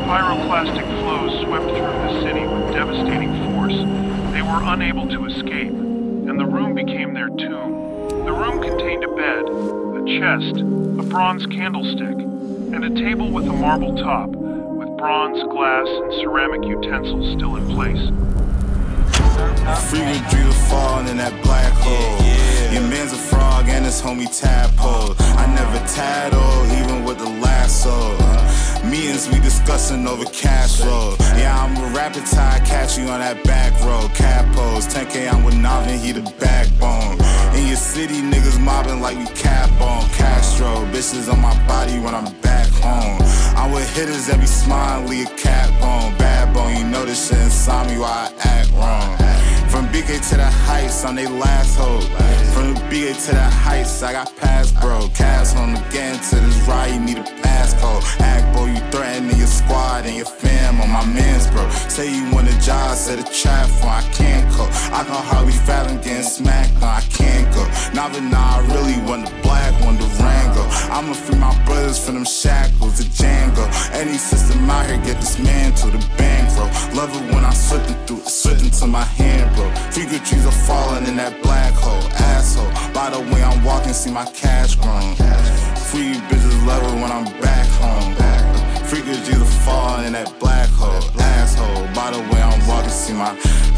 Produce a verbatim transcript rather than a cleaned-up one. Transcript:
pyroclastic flows swept through the city with devastating force. They were unable to escape, and the room became their tomb. The room contained a bed, a chest, a bronze candlestick, and a table with a marble top, with bronze, glass, and ceramic utensils still in place. Frequent dream of falling in that black hole. Yeah, yeah. Your man's a frog and his homie tadpole. I never tattle, even with the lasso. Meetings we discussing over cash flow. Yeah, I'm a rapid tie, catch you on that back road. Capos, ten K, I'm with Navin, he the backbone. In your city, niggas mobbing like we cap on Castro. Bitches on my body when I'm back home. I'm with hitters, every smile, leave a cap on. Bad bone, you know this shit inside me why I act wrong. From B K to the Heights, I'm they last hope. From the B K to the Heights, I got pass, bro. Cash home again to this ride, you need a passcode. Act, bro, you threatening your squad and your fam on my mans, bro. Say you want a job, set a trap for I can't go. I can hardly fathom getting smacked, no, I can't go. Now, but nah, I really want the black one, the Rango. I'ma free my brothers from them shackles, the Django. Any system out here get dismantled, the bankroll. Love it when I'm slipping through, slipping to my hand, bro. Figure trees are falling in that black hole, asshole. By the way I'm walking, see my cash grown. Free bitches love it when I'm back home. Freaky Jesus falling in that black hole, asshole. By the way I'm walking, see my